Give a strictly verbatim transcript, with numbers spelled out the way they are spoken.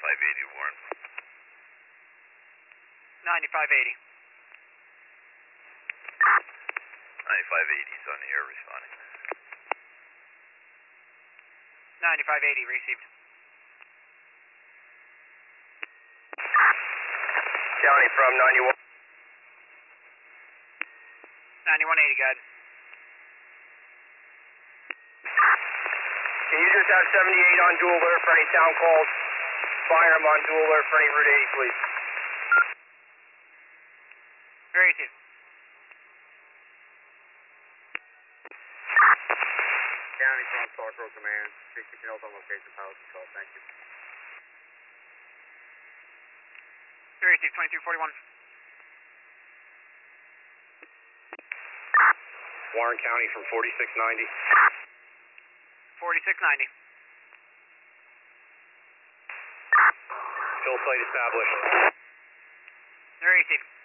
ninety-five eighty, Warren. ninety-five eighty. ninety-five eighty is on the air responding. ninety-five eighty received. County from ninety-one. ninety-one eighty, guide. Can you just have seventy-eight on dual alert for any town calls? Fire them on dual alert for any Route eighty, please. Received. County from Talk Road Command. sixty notes on location, power control. Thank you. Received, twenty-two forty-one. Warren County from forty-six ninety. forty-six ninety. Kill site established. Received.